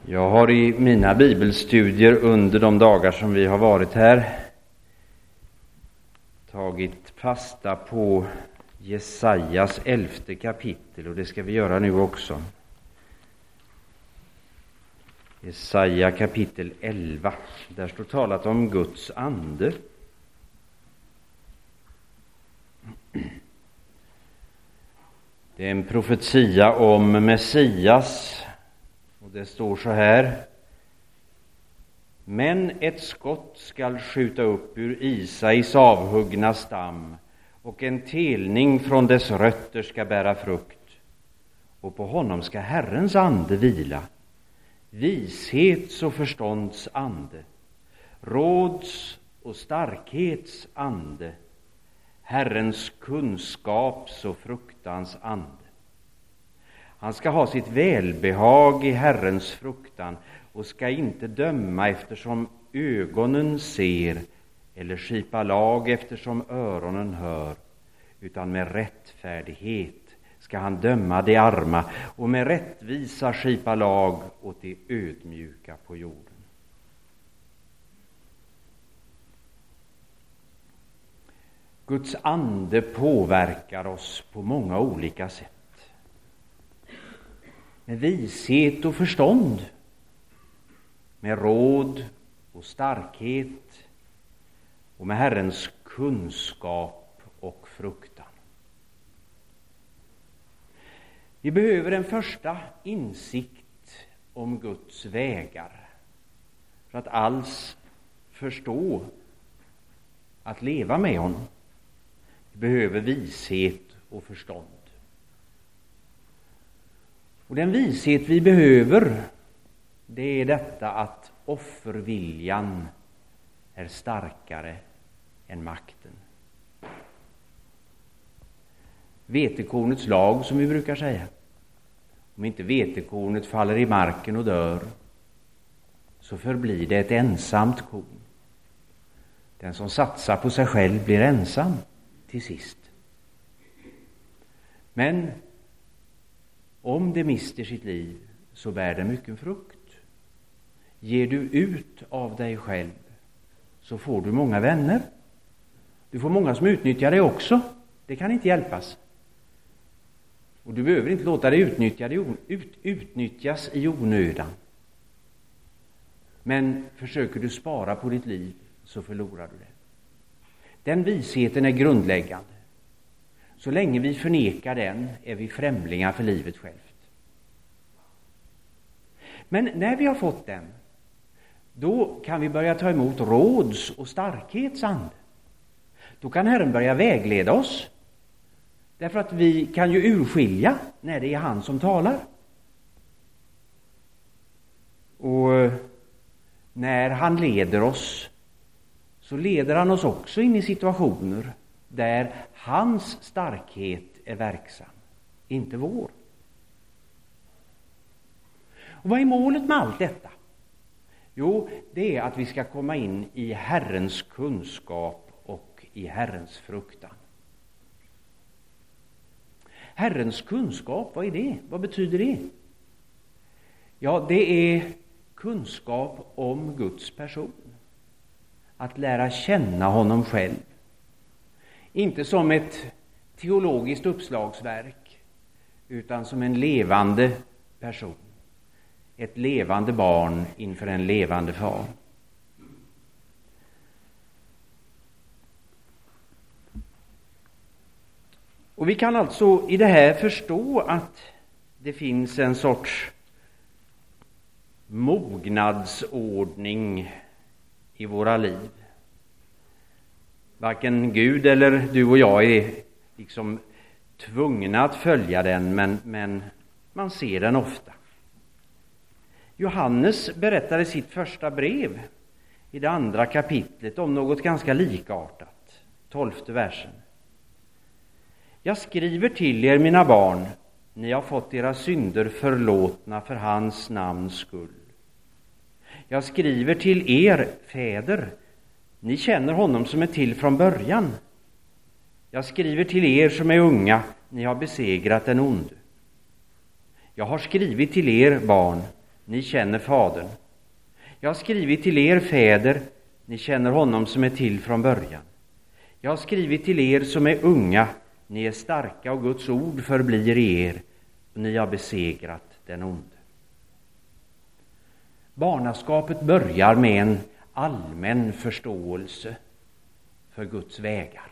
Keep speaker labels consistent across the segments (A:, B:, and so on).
A: Jag har i mina bibelstudier under de dagar som vi har varit här tagit fasta på Jesajas 11:e kapitel, och det ska vi göra nu också. Jesaja kapitel 11, där står talat om Guds ande. Det är en profetia om Messias, och det står så här: Men ett skott skall skjuta upp ur Isais avhuggna stam, och en telning från dess rötter ska bära frukt. Och på honom ska Herrens ande vila, vishets och förstånds ande, råds och starkhets ande, Herrens kunskaps och fruktans ande. Han ska ha sitt välbehag i Herrens fruktan och ska inte döma eftersom ögonen ser eller skipa lag eftersom öronen hör, utan med rättfärdighet ska han döma de arma och med rättvisa skipa lag åt de ödmjuka på jorden. Guds ande påverkar oss på många olika sätt. Med vishet och förstånd, med råd och starkhet och med Herrens kunskap och fruktan. Vi behöver en första insikt om Guds vägar för att alls förstå att leva med honom. Vi behöver vishet och förstånd. Och den vishet vi behöver, det är detta att offerviljan är starkare än makten. Vetekornets lag, som vi brukar säga. Om inte vetekornet faller i marken och dör, så förblir det ett ensamt korn. Den som satsar på sig själv blir ensam till sist. Men om det mister sitt liv, så bär det mycket frukt. Ger du ut av dig själv, så får du många vänner. Du får många som utnyttjar dig också. Det kan inte hjälpas. Och du behöver inte låta dig utnyttjas i onödan. Men försöker du spara på ditt liv, så förlorar du det. Den visheten är grundläggande. Så länge vi förnekar den är vi främlingar för livet självt. Men när vi har fått den, då kan vi börja ta emot råds och starkhets ande. Då kan Herren börja vägleda oss. Därför att vi kan ju urskilja när det är han som talar. Och när han leder oss, så leder han oss också in i situationer där hans starkhet är verksam, inte vår. Och vad är målet med allt detta? Jo, det är att vi ska komma in i Herrens kunskap och i Herrens fruktan. Herrens kunskap, vad är det? Vad betyder det? Ja, det är kunskap om Guds person. Att lära känna honom själv. Inte som ett teologiskt uppslagsverk, utan som en levande person. Ett levande barn inför en levande far. Och vi kan alltså i det här förstå att det finns en sorts mognadsordning i våra liv. Varken Gud eller du och jag är liksom tvungna att följa den, men man ser den ofta. Johannes berättar i sitt första brev i det 2:a kapitlet om något ganska likartat. 12:e versen. Jag skriver till er, mina barn, ni har fått era synder förlåtna för hans namns skull. Jag skriver till er, fäder, ni känner honom som är till från början. Jag skriver till er som är unga, ni har besegrat den onde. Jag har skrivit till er, barn, ni känner Fadern. Jag har skrivit till er fäder, ni känner honom som är till från början. Jag har skrivit till er som är unga, ni är starka och Guds ord förblir i er, och ni har besegrat den onde. Barnaskapet börjar med en allmän förståelse för Guds vägar.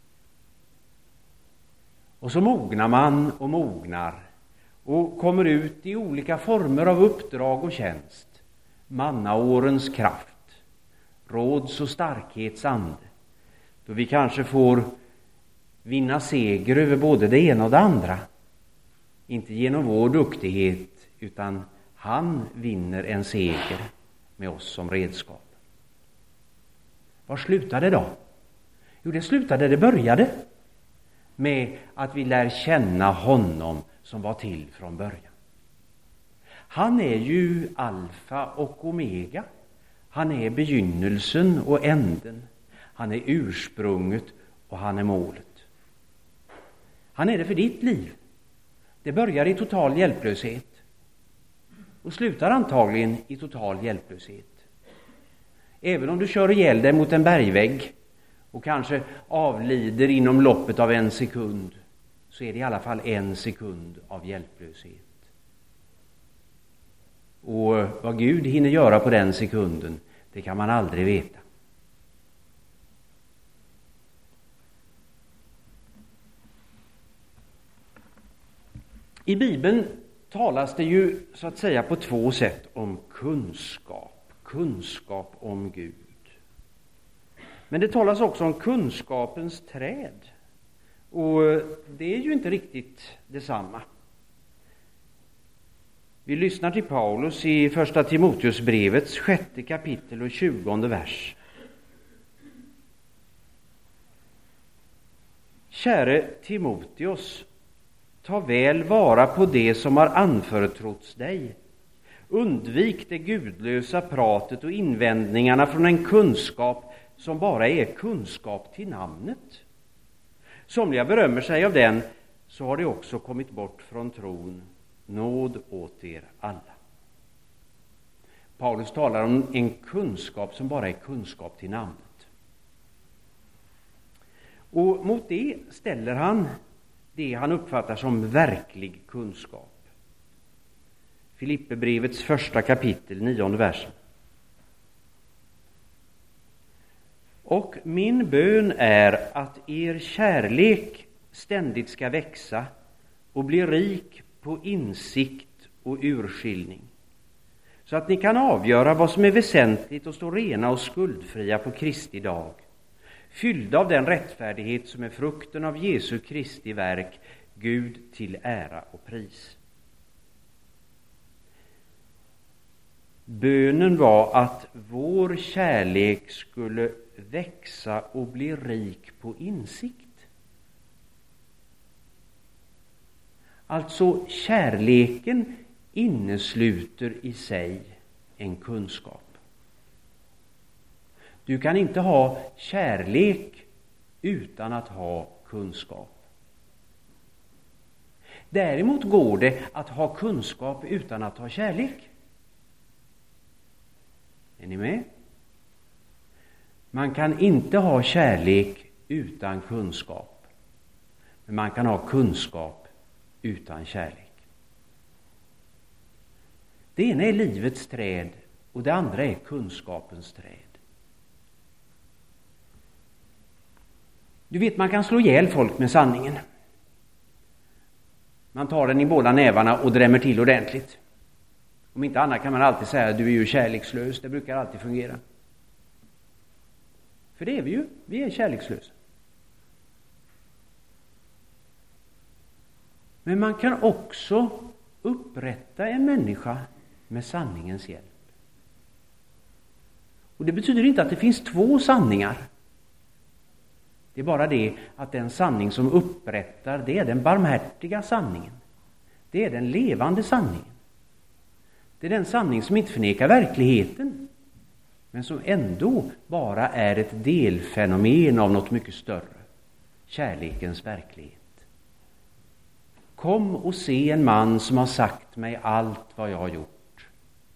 A: Och så mognar man och mognar och kommer ut i olika former av uppdrag och tjänst. Mannaårens kraft, råds- och starkhetsande, då vi kanske får vinna seger över både det ena och det andra. Inte genom vår duktighet, utan han vinner en seger med oss som redskap. Var slutade då? Jo, det började med att vi lär känna honom som var till från början. Han är ju alfa och omega. Han är begynnelsen och änden. Han är ursprunget och han är målet. Han är det för ditt liv. Det börjar i total hjälplöshet och slutar antagligen i total hjälplöshet. Även om du kör ihjäl dig mot en bergvägg och kanske avlider inom loppet av 1 sekund, så är det i alla fall 1 sekund av hjälplöshet. Och vad Gud hinner göra på den sekunden, det kan man aldrig veta. I Bibeln talas det ju så att säga på 2 sätt om kunskap om Gud. Men det talas också om kunskapens träd. Och det är ju inte riktigt detsamma. Vi lyssnar till Paulus i 1 Timoteusbrevets 6:e kapitel och 20:e vers. Käre Timoteus, ta väl vara på det som har anförtrotts dig. Undvik det gudlösa pratet och invändningarna från en kunskap som bara är kunskap till namnet. Somliga berömmer sig av den, så har det också kommit bort från tron. Nåd åt er alla. Paulus talar om en kunskap som bara är kunskap till namnet. Och mot det ställer han det han uppfattar som verklig kunskap. Filipperbrevets 1 kapitel, 9:e versen. Och min bön är att er kärlek ständigt ska växa och bli rik på insikt och urskiljning, så att ni kan avgöra vad som är väsentligt och stå rena och skuldfria på Kristi dag, fyllda av den rättfärdighet som är frukten av Jesu Kristi verk, Gud till ära och pris. Bönen var att vår kärlek skulle växa och bli rik på insikt. Alltså kärleken innesluter i sig en kunskap. Du kan inte ha kärlek utan att ha kunskap. Däremot går det att ha kunskap utan att ha kärlek. Är ni med? Man kan inte ha kärlek utan kunskap. Men man kan ha kunskap utan kärlek. Det ena är livets träd och det andra är kunskapens träd. Du vet, man kan slå ihjäl folk med sanningen. Man tar den i båda nävarna och drämmer till ordentligt. Om inte annat kan man alltid säga att du är ju kärlekslös. Det brukar alltid fungera. För det är vi ju. Vi är kärlekslösa. Men man kan också upprätta en människa med sanningens hjälp. Och det betyder inte att det finns 2 sanningar. Det är bara det att den sanning som upprättar, det är den barmhärtiga sanningen. Det är den levande sanningen. Det är den sanning som inte förnekar verkligheten, men som ändå bara är ett delfenomen av något mycket större. Kärlekens verklighet. Kom och se en man som har sagt mig allt vad jag har gjort.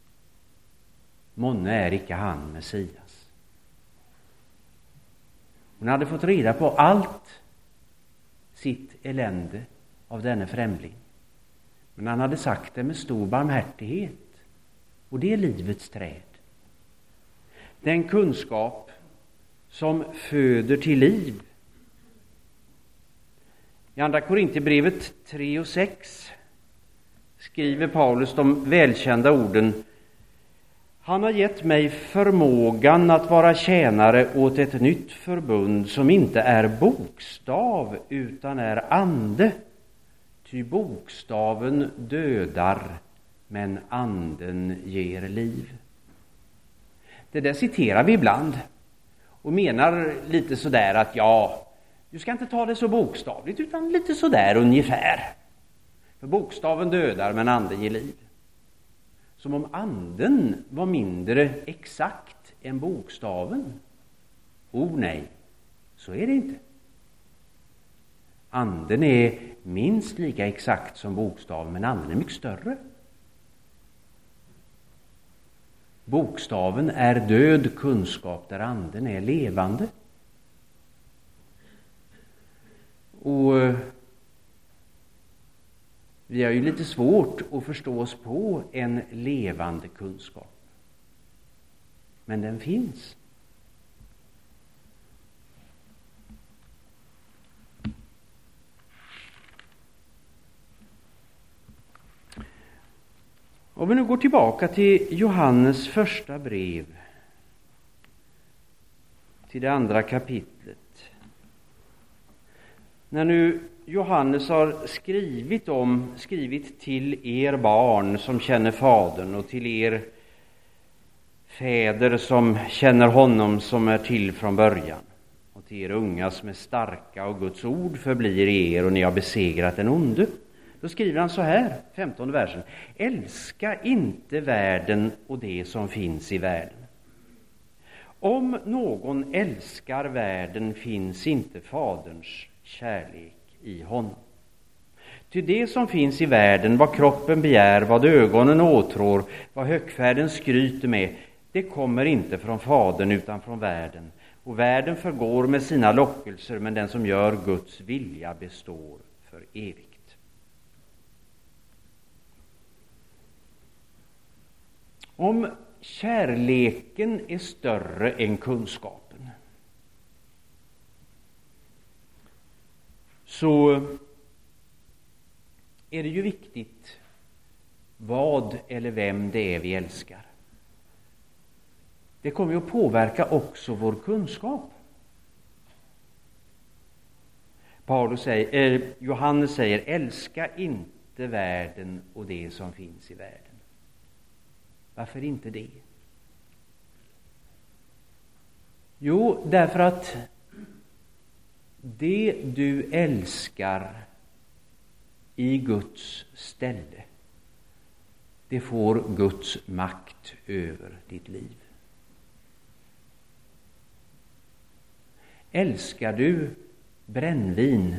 A: månne är icke han Messias. Hon hade fått reda på allt sitt elände av denne främling. Men han hade sagt det med stor barmhärtighet. Och det är livets träd. Den kunskap som föder till liv. I andra Korinthierbrevet 3:6 skriver Paulus de välkända orden: Han har gett mig förmågan att vara tjänare åt ett nytt förbund som inte är bokstav utan är ande. Ty bokstaven dödar, men anden ger liv. Det där citerar vi ibland och menar lite sådär att du ska inte ta det så bokstavligt utan lite sådär ungefär. För bokstaven dödar, men anden ger liv. Som om anden var mindre exakt än bokstaven. Nej, så är det inte. Anden är minst lika exakt som bokstaven, men anden är mycket större. Bokstaven är död kunskap där anden är levande. Och vi har ju lite svårt att förstå oss på en levande kunskap. Men den finns. Om vi nu går tillbaka till Johannes första brev, till det andra kapitlet. När nu Johannes har skrivit till er barn som känner Fadern och till er fäder som känner honom som är till från början och till er unga som är starka och Guds ord förblir i er och ni har besegrat den onde. Då skriver han så här, 15:e versen: Älska inte världen och det som finns i världen. Om någon älskar världen finns inte Faderns kärlek i honom. Ty det som finns i världen, vad kroppen begär, vad ögonen åtrår, vad högfärden skryter med, det kommer inte från Fadern utan från världen. Och världen förgår med sina lockelser, men den som gör Guds vilja består för evigt. Om kärleken är större än kunskapen, så är det ju viktigt vad eller vem det är vi älskar. Det kommer ju att påverka också vår kunskap. Johannes säger: älska inte världen och det som finns i världen. Varför inte det? Jo, därför att det du älskar i Guds ställe, det får Guds makt över ditt liv. Älskar du brännvin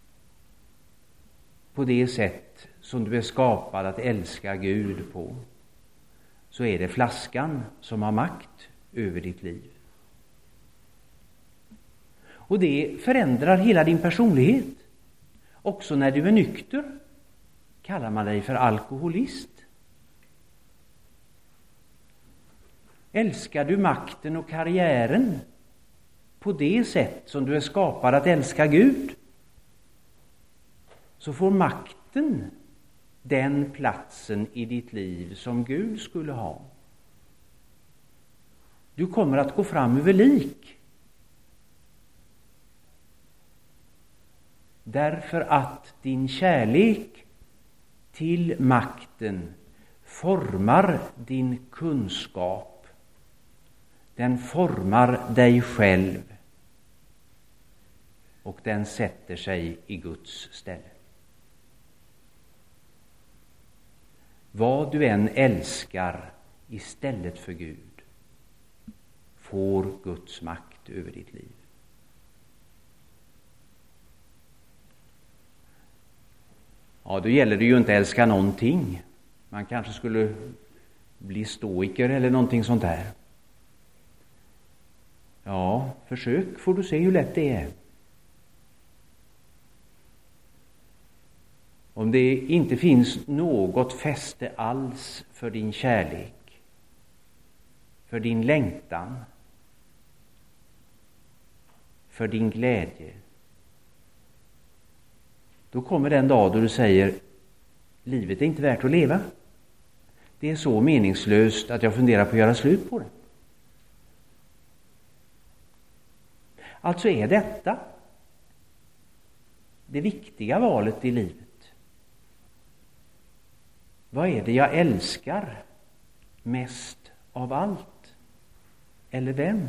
A: på det sätt som du är skapad att älska Gud på, så är det flaskan som har makt över ditt liv. Och det förändrar hela din personlighet. Också när du är nykter kallar man dig för alkoholist. Älskar du makten och karriären på det sätt som du är skapad att älska Gud, så får makten den platsen i ditt liv som Gud skulle ha. Du kommer att gå fram över lik. Därför att din kärlek till makten formar din kunskap. Den formar dig själv. Och den sätter sig i Guds ställe. Vad du än älskar istället för Gud får Guds makt över ditt liv. Ja, då gäller det ju inte att älska någonting. Man kanske skulle bli stoiker eller någonting sånt där. Ja, försök får du se hur lätt det är. Om det inte finns något fäste alls för din kärlek, för din längtan, för din glädje, då kommer den dag då du säger: livet är inte värt att leva. Det är så meningslöst att jag funderar på att göra slut på det. Alltså är detta det viktiga valet i livet. Vad är det jag älskar mest av allt? Eller vem?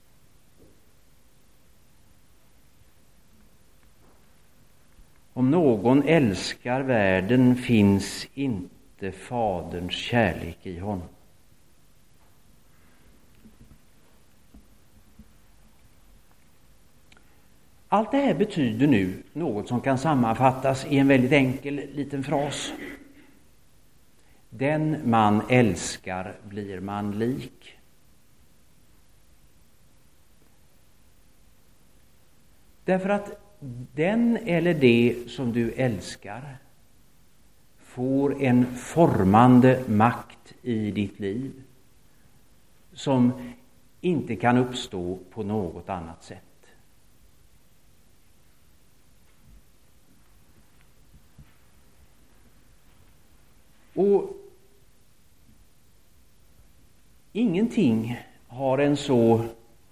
A: Om någon älskar världen finns inte Faderns kärlek i honom. Allt det här betyder nu något som kan sammanfattas i en väldigt enkel liten fras. Den man älskar blir man lik. Därför att den eller det som du älskar får en formande makt i ditt liv som inte kan uppstå på något annat sätt. Och ingenting har en så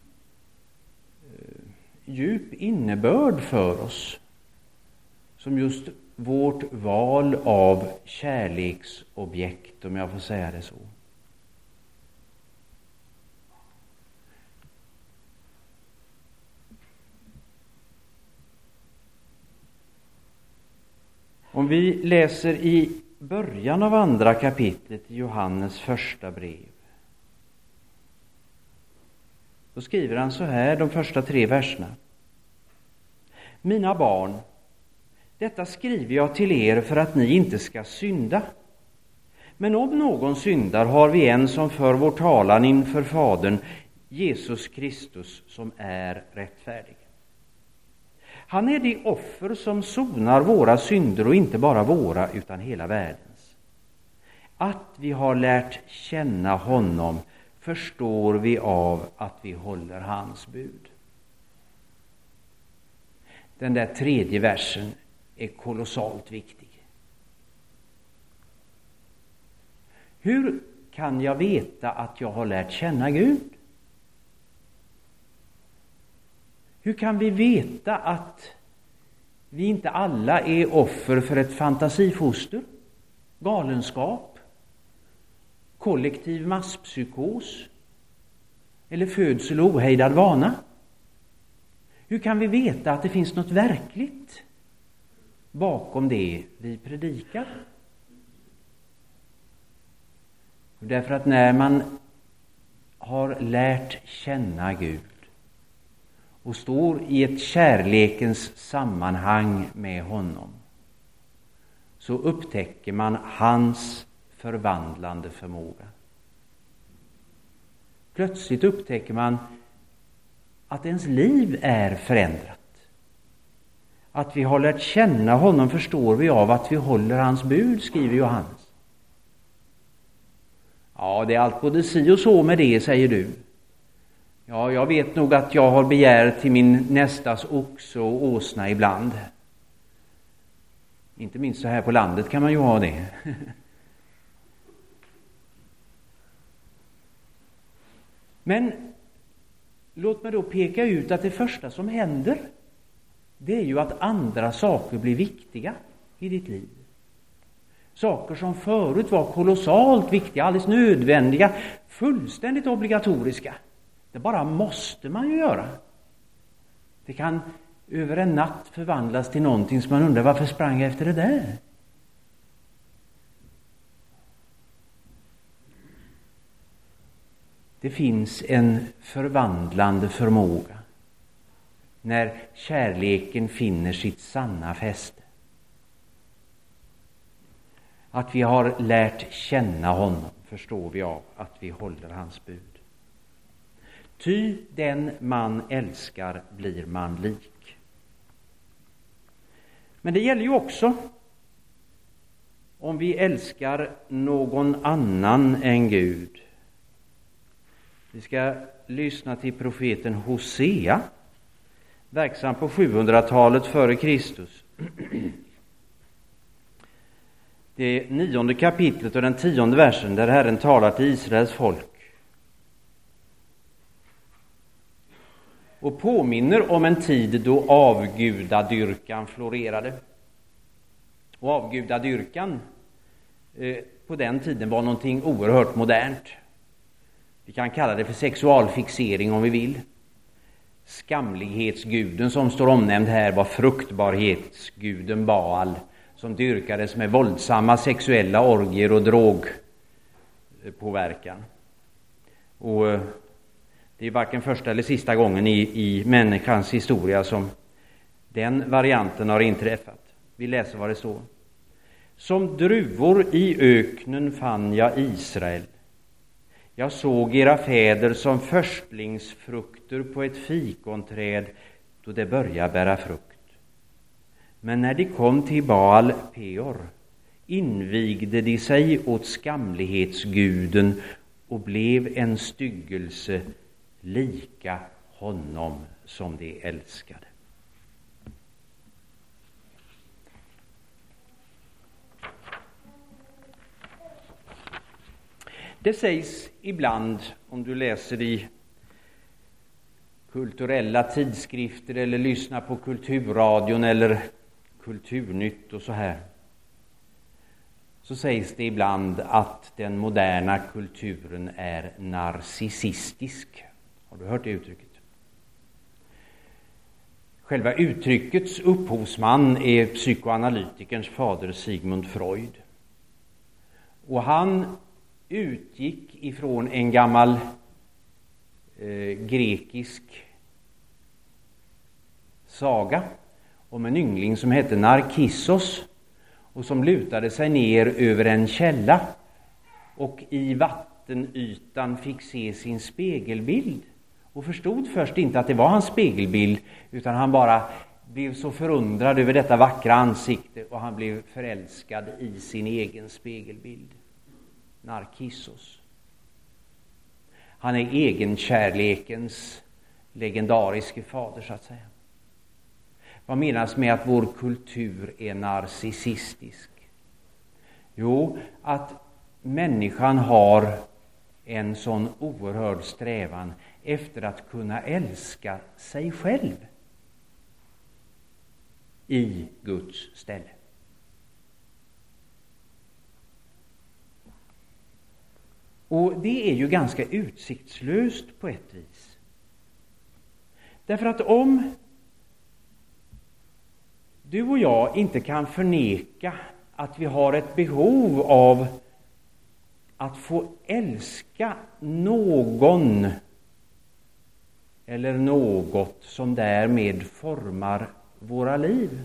A: djup innebörd för oss som just vårt val av kärleksobjekt, om jag får säga det så. Om vi läser i början av andra kapitlet i Johannes första brev, då skriver han så här, de första 3 verserna. Mina barn, detta skriver jag till er för att ni inte ska synda. Men om någon syndar har vi en som för vår talan inför Fadern, Jesus Kristus, som är rättfärdig. Han är det offer som sonar våra synder, och inte bara våra utan hela världens. Att vi har lärt känna honom förstår vi av att vi håller hans bud. Den där 3:e versen är kolossalt viktig. Hur kan jag veta att jag har lärt känna Gud? Hur kan vi veta att vi inte alla är offer för ett fantasifoster, galenskap, kollektiv masspsykos eller födsel och ohejdad vana? Hur kan vi veta att det finns något verkligt bakom det vi predikar? Därför att när man har lärt känna Gud och står i ett kärlekens sammanhang med honom, så upptäcker man hans förvandlande förmåga. Plötsligt upptäcker man att ens liv är förändrat. Att vi har lärt känna honom förstår vi av att vi håller hans bud, skriver Johannes. Ja, det är allt både si och så med det, säger du. Ja, jag vet nog att jag har begär till min nästas oxe och åsna ibland. Inte minst så här på landet kan man ju ha det. Men låt mig då peka ut att det första som händer, det är ju att andra saker blir viktiga i ditt liv. Saker som förut var kolossalt viktiga, alldeles nödvändiga, fullständigt obligatoriska. Det bara måste man ju göra. Det kan över en natt förvandlas till någonting som man undrar, varför sprang jag efter det där? Det finns en förvandlande förmåga när kärleken finner sitt sanna fäste. Att vi har lärt känna honom förstår vi av att vi håller hans bud. Ty den man älskar blir man lik. Men det gäller ju också om vi älskar någon annan än Gud. Vi ska lyssna till profeten Hosea, verksam på 700-talet före Kristus. Det 9:e kapitlet och den 10:e versen, där Herren talar till Israels folk och påminner om en tid då avgudadyrkan florerade. Och avgudadyrkan på den tiden var någonting oerhört modernt. Vi kan kalla det för sexualfixering om vi vill. Skamlighetsguden som står omnämnd här var fruktbarhetsguden Baal, som dyrkades med våldsamma sexuella orgier och drogpåverkan. Och det är varken första eller sista gången i människans historia som den varianten har inträffat. Vi läser vad det står. Som druvor i öknen fann jag Israel. Jag såg era fäder som förstlingsfrukter på ett fikonträd då det började bära frukt. Men när de kom till Baal Peor invigde de sig åt skamlighetsguden och blev en styggelse lika honom som de älskade. Det sägs ibland, om du läser i kulturella tidskrifter eller lyssnar på kulturradion eller Kulturnytt och så här, så sägs det ibland att den moderna kulturen är narcissistisk. Har du hört det uttrycket? Själva uttryckets upphovsman är psykoanalytikerns fader Sigmund Freud. Och han utgick ifrån en gammal grekisk saga om en yngling som hette Narkissos och som lutade sig ner över en källa och i vattenytan fick se sin spegelbild och förstod först inte att det var hans spegelbild, utan han bara blev så förundrad över detta vackra ansikte och han blev förälskad i sin egen spegelbild. Narkissos. Han är egenkärlekens legendariske fader, så att säga. Vad menas med att vår kultur är narcissistisk? Jo, att människan har en sån oerhörd strävan efter att kunna älska sig själv i Guds ställe. Och det är ju ganska utsiktslöst på ett vis. Därför att om du och jag inte kan förneka att vi har ett behov av att få älska någon eller något som därmed formar våra liv.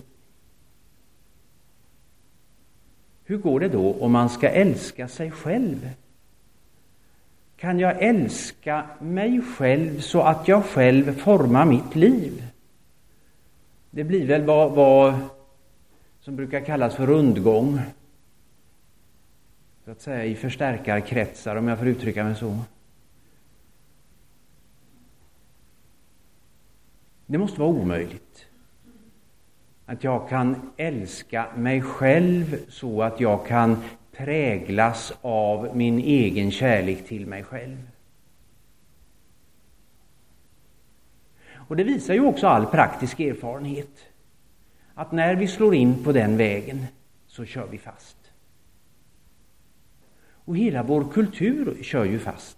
A: Hur går det då om man ska älska sig själv? Kan jag älska mig själv så att jag själv formar mitt liv? Det blir väl vad som brukar kallas för rundgång. Så att säga i förstärkarkretsar, om jag får uttrycka mig så. Det måste vara omöjligt att jag kan älska mig själv så att jag kan präglas av min egen kärlek till mig själv. Och det visar ju också all praktisk erfarenhet att när vi slår in på den vägen så kör vi fast. Och hela vår kultur kör ju fast.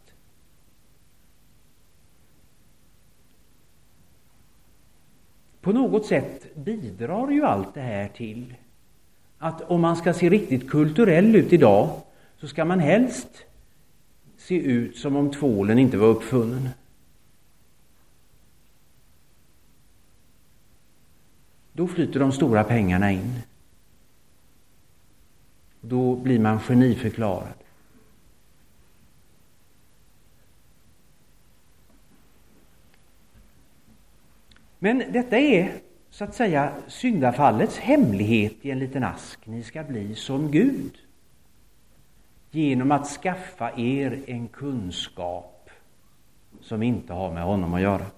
A: På något sätt bidrar ju allt det här till att om man ska se riktigt kulturell ut idag så ska man helst se ut som om tvålen inte var uppfunnen. Då flyter de stora pengarna in. Då blir man geniförklarad. Men detta är så att säga syndafallets hemlighet i en liten ask. Ni ska bli som Gud genom att skaffa er en kunskap som inte har med honom att göra.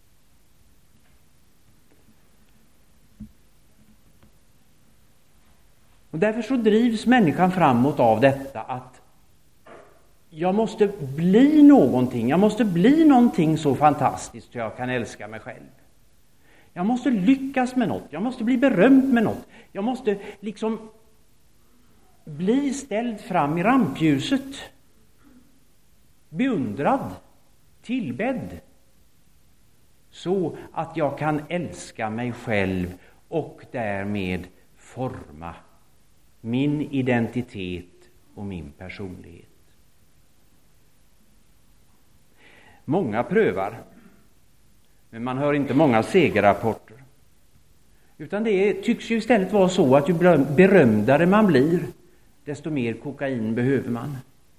A: Och därför så drivs människan framåt av detta att jag måste bli någonting. Jag måste bli någonting så fantastiskt så jag kan älska mig själv. Jag måste lyckas med något. Jag måste bli berömd med något. Jag måste liksom bli ställd fram i rampljuset. Beundrad. Tillbedd. Så att jag kan älska mig själv och därmed forma min identitet och min personlighet. Många prövar, men man hör inte många segerrapporter. Utan det tycks ju istället vara så att ju berömdare man blir, desto mer kokain behöver man.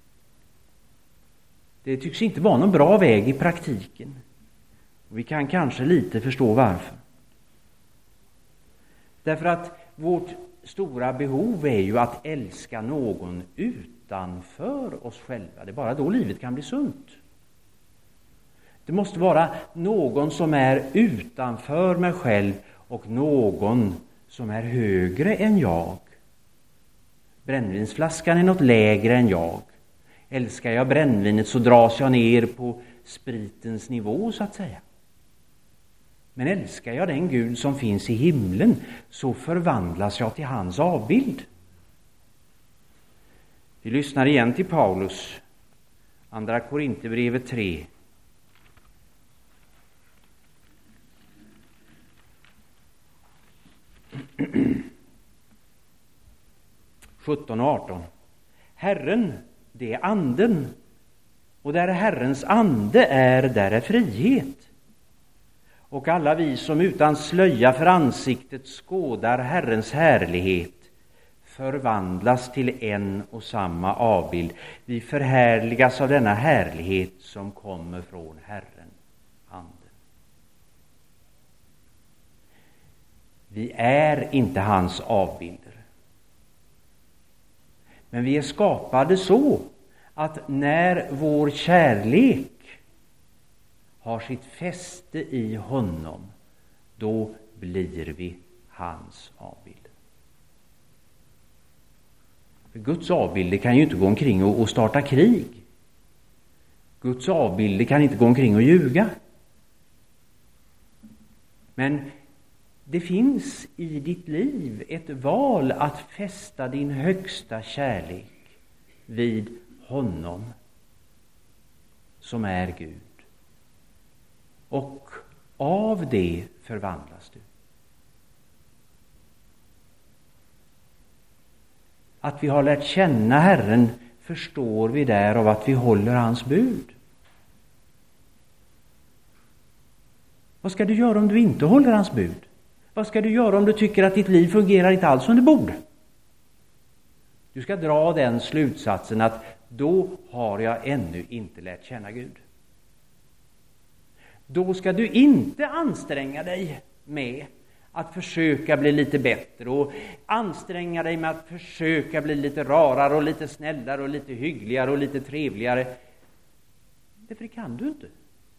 A: Det tycks inte vara någon bra väg i praktiken. Och vi kan kanske lite förstå varför. Därför att vårt stora behov är ju att älska någon utanför oss själva. Det är bara då livet kan bli sunt. Det måste vara någon som är utanför mig själv och någon som är högre än jag. Brännvinsflaskan är något lägre än jag. Älskar jag brännvinet så dras jag ner på spritens nivå så att säga. Men älskar jag den Gud som finns i himlen så förvandlas jag till hans avbild. Vi lyssnar igen till Paulus, Andra Korinthierbrevet 3. (17 och 18). Herren, det är anden, och där Herrens ande är, där är frihet. Och alla vi som utan slöja för ansiktet skådar Herrens härlighet förvandlas till en och samma avbild. Vi förhärligas av denna härlighet som kommer från Herren, anden. Vi är inte hans avbilder. Men vi är skapade så att när vår kärlek har sitt fäste i honom, då blir vi hans avbild. För Guds avbilder kan ju inte gå omkring och starta krig. Guds avbilder kan inte gå omkring och ljuga. Men det finns i ditt liv ett val att fästa din högsta kärlek vid honom som är Gud. Och av det förvandlas du. Att vi har lärt känna Herren förstår vi därav att vi håller hans bud. Vad ska du göra om du inte håller hans bud? Vad ska du göra om du tycker att ditt liv fungerar inte alls som det borde? Du ska dra den slutsatsen att då har jag ännu inte lärt känna Gud. Då ska du inte anstränga dig med att försöka bli lite bättre och anstränga dig med att försöka bli lite rarare och lite snällare och lite hyggligare och lite trevligare. Det kan du inte.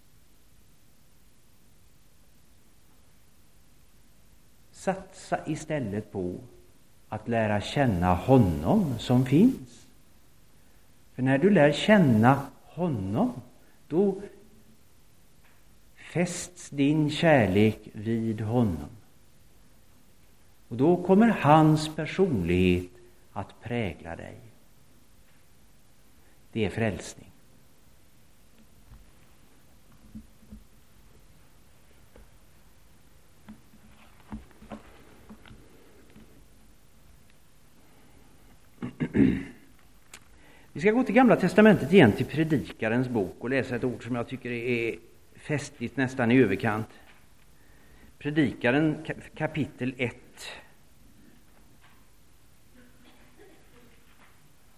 A: Satsa istället på att lära känna honom som finns. För när du lär känna honom, då fästs din kärlek vid honom. Och då kommer hans personlighet att prägla dig. Det är frälsning. Vi ska gå till Gamla testamentet igen, till Predikarens bok, och läsa ett ord som jag tycker är festligt nästan i överkant. Predikaren kapitel 1.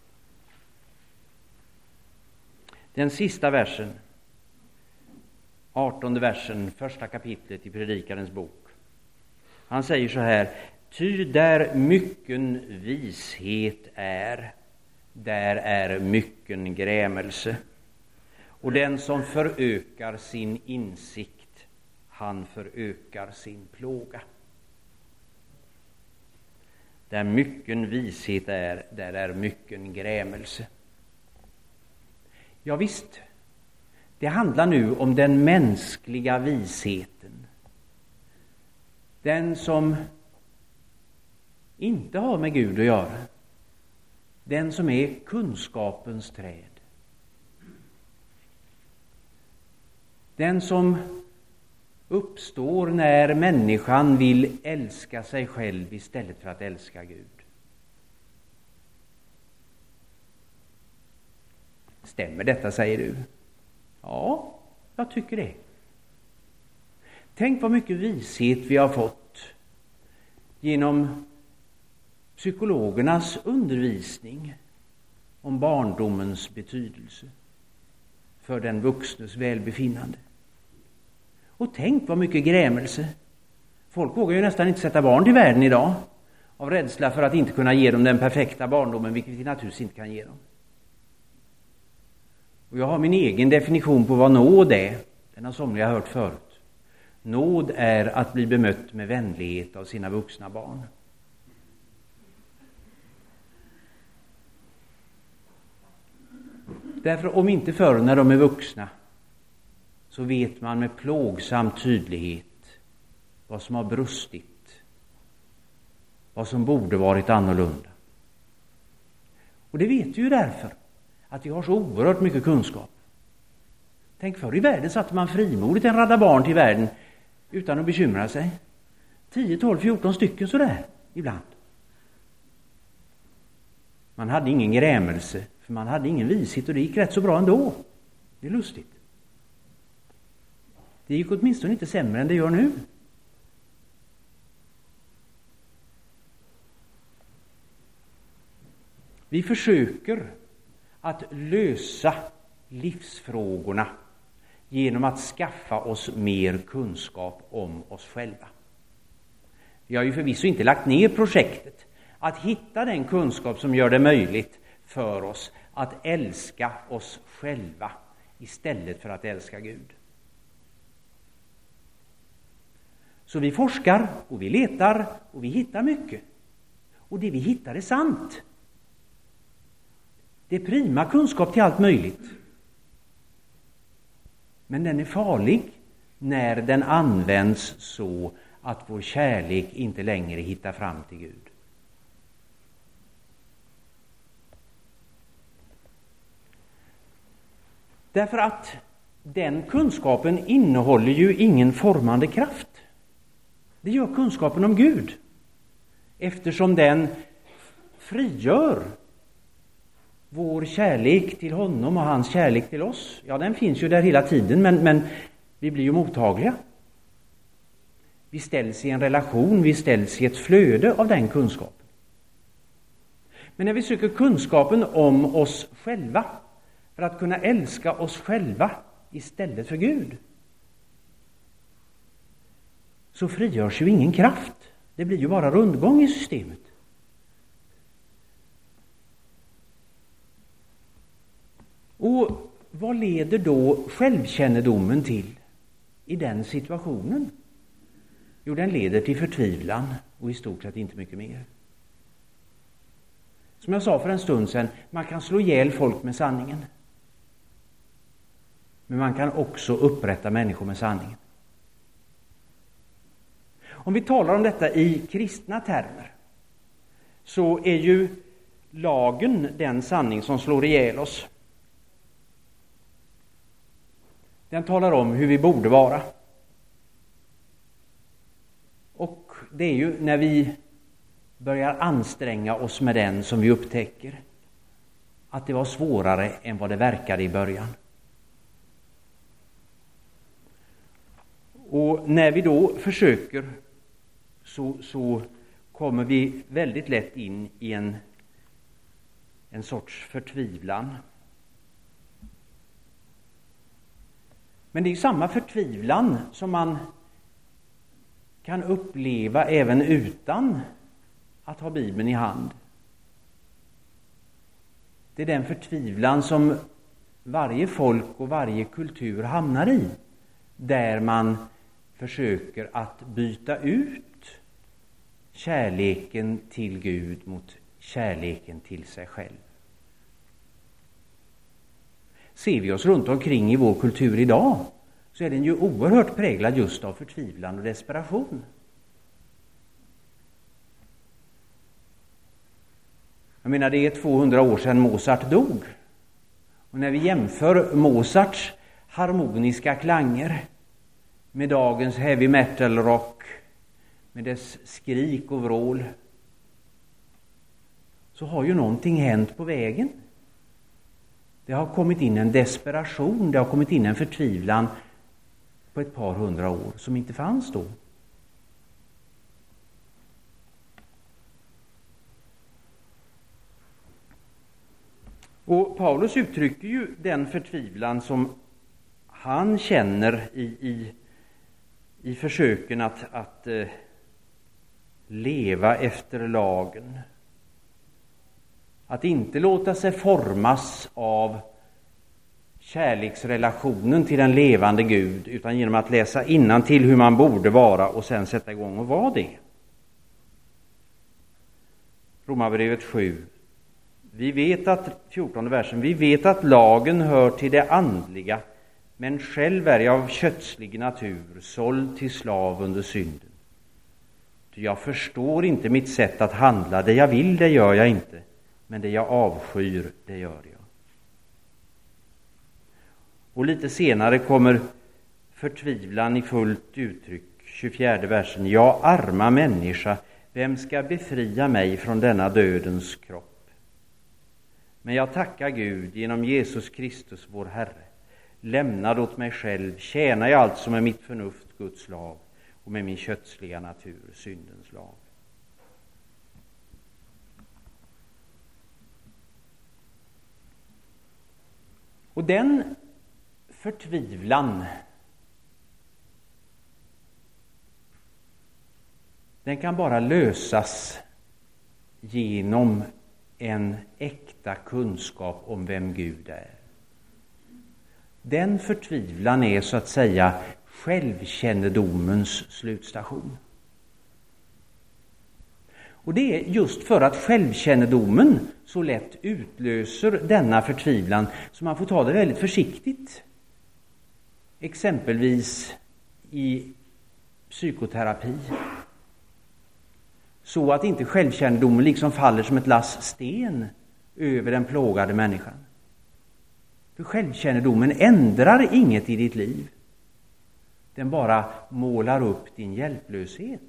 A: Den sista versen 18:e versen, första kapitlet i Predikarens bok. Han säger så här: ty där mycken vishet är, där är mycken grämelse. Och den som förökar sin insikt, han förökar sin plåga. Där mycken vishet är, där är mycken grämelse. Ja visst, det handlar nu om den mänskliga visheten. Den som inte har med Gud att göra. Den som är kunskapens träd. Den som uppstår när människan vill älska sig själv istället för att älska Gud. Stämmer detta, säger du? Ja, jag tycker det. Tänk vad mycket vishet vi har fått genom psykologernas undervisning om barndomens betydelse för den vuxnes välbefinnande. Och tänk vad mycket grämelse. Folk vågar ju nästan inte sätta barn till världen idag av rädsla för att inte kunna ge dem den perfekta barndomen, vilket vi naturligtvis inte kan ge dem. Och jag har min egen definition på vad nåd är. Den har somliga hört förut. Nåd är att bli bemött med vänlighet av sina vuxna barn. Därför om inte förr när de är vuxna så vet man med plågsam tydlighet vad som har brustit, vad som borde varit annorlunda. Och det vet vi ju därför att vi har så oerhört mycket kunskap. Tänk, förr i världen satte man frimodigt en radda barn till världen utan att bekymra sig. 10, 12, 14 stycken sådär ibland. Man hade ingen grämelse, för man hade ingen vishet och det gick rätt så bra ändå. Det är lustigt. Det gick åtminstone inte sämre än det gör nu. Vi försöker att lösa livsfrågorna genom att skaffa oss mer kunskap om oss själva. Vi har ju förvisso inte lagt ner projektet att hitta den kunskap som gör det möjligt för oss att älska oss själva istället för att älska Gud. Så vi forskar och vi letar och vi hittar mycket. Och det vi hittar är sant. Det är prima kunskap till allt möjligt. Men den är farlig när den används så att vår kärlek inte längre hittar fram till Gud. Därför att den kunskapen innehåller ju ingen formande kraft. Det gör kunskapen om Gud. Eftersom den frigör vår kärlek till honom och hans kärlek till oss. Ja, den finns ju där hela tiden, men vi blir ju mottagliga. Vi ställs i en relation, vi ställs i ett flöde av den kunskapen. Men när vi söker kunskapen om oss själva för att kunna älska oss själva istället för Gud, så frigörs ju ingen kraft. Det blir ju bara rundgång i systemet. Och vad leder då självkännedomen till i den situationen? Jo, den leder till förtvivlan och i stort sett inte mycket mer. Som jag sa för en stund sedan, man kan slå ihjäl folk med sanningen. Men man kan också upprätta människor med sanningen. Om vi talar om detta i kristna termer så är ju lagen den sanning som slår ihjäl oss. Den talar om hur vi borde vara. Och det är ju när vi börjar anstränga oss med den som vi upptäcker att det var svårare än vad det verkade i början. Och när vi då försöker så kommer vi väldigt lätt in i en sorts förtvivlan. Men det är samma förtvivlan som man kan uppleva även utan att ha Bibeln i hand. Det är den förtvivlan som varje folk och varje kultur hamnar i, där man försöker att byta ut kärleken till Gud mot kärleken till sig själv. Ser vi oss runt omkring i vår kultur idag, så är den ju oerhört präglad just av förtvivlan och desperation. Jag menar, det är 200 år sedan Mozart dog. Och när vi jämför Mozarts harmoniska klanger med dagens heavy metal rock, med dess skrik och vrål, så har ju någonting hänt på vägen. Det har kommit in en desperation, det har kommit in en förtvivlan på ett par hundra år som inte fanns då. Och Paulus uttrycker ju den förtvivlan som han känner i försöken att leva efter lagen. Att inte låta sig formas av kärleksrelationen till den levande Gud, utan genom att läsa innantill hur man borde vara och sen sätta igång och vara det. Romarbrevet 7. Vi vet att, 14 versen, vi vet att lagen hör till det andliga, men själv är jag av kötslig natur, såld till slav under synden. Jag förstår inte mitt sätt att handla, det jag vill det gör jag inte, men det jag avskyr det gör jag. Och lite senare kommer förtvivlan i fullt uttryck, 24 versen. Jag arma människa, vem ska befria mig från denna dödens kropp? Men jag tackar Gud genom Jesus Kristus vår Herre. Lämnad åt mig själv tjänar jag alltså med mitt förnuft Guds lag och med min kötsliga natur syndens lag. Och den förtvivlan, den kan bara lösas genom en äkta kunskap om vem Gud är. Den förtvivlan är så att säga självkännedomens slutstation. Och det är just för att självkännedomen så lätt utlöser denna förtvivlan så man får ta det väldigt försiktigt. Exempelvis i psykoterapi. Så att inte självkännedomen liksom faller som ett lass sten över den plågade människan. För självkännedomen ändrar inget i ditt liv. Den bara målar upp din hjälplöshet.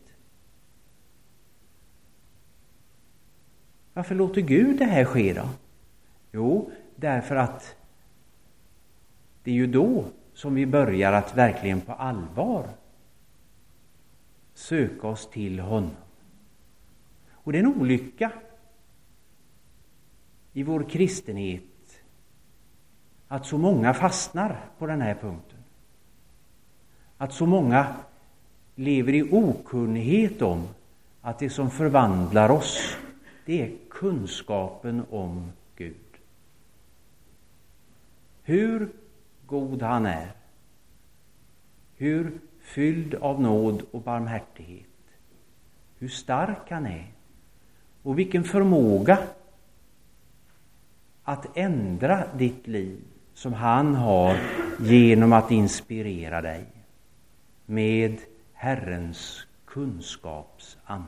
A: Varför låter Gud det här ske då? Jo, därför att det är ju då som vi börjar att verkligen på allvar söka oss till honom. Och det är en olycka i vår kristenhet att så många fastnar på den här punkten. Att så många lever i okunnighet om att det som förvandlar oss, det är kunskapen om Gud. Hur god han är. Hur fylld av nåd och barmhärtighet. Hur stark han är. Och vilken förmåga att ändra ditt liv som han har genom att inspirera dig med Herrens kunskapsande.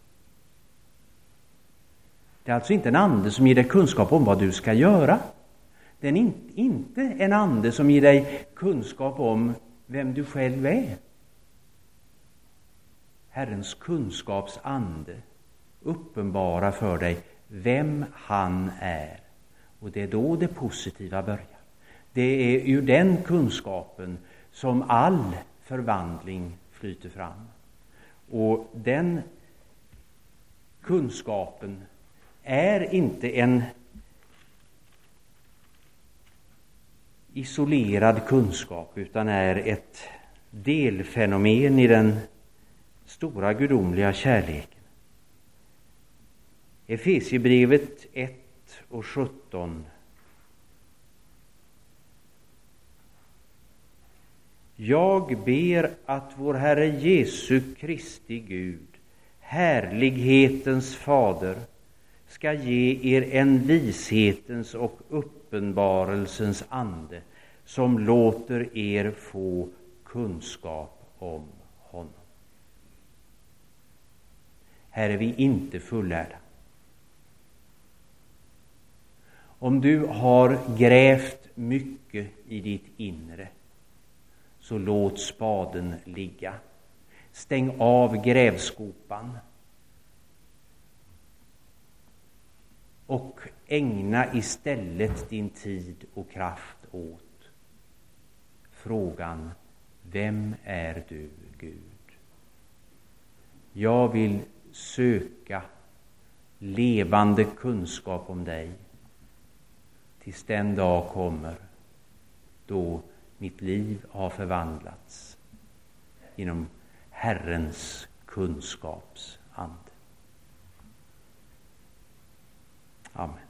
A: Det är alltså inte en ande som ger dig kunskap om vad du ska göra. Det är inte en ande som ger dig kunskap om vem du själv är. Herrens kunskapsande uppenbara för dig vem han är. Och det är då det positiva börjar. Det är ur den kunskapen som all förvandling flyter fram. Och den kunskapen är inte isolerad kunskap utan är ett delfenomen i den stora gudomliga kärleken. Efesierbrevet 1:17. Jag ber att vår Herre Jesu Kristi Gud, härlighetens fader, ska ge er en vishetens och uppenbarelsens ande som låter er få kunskap om honom. Här är vi inte fullärda. Om du har grävt mycket i ditt inre, så låt spaden ligga. Stäng av grävskopan och ägna istället din tid och kraft åt frågan: vem är du, Gud? Jag vill söka levande kunskap om dig tills den dag kommer då mitt liv har förvandlats genom Herrens kunskapsande. Amen.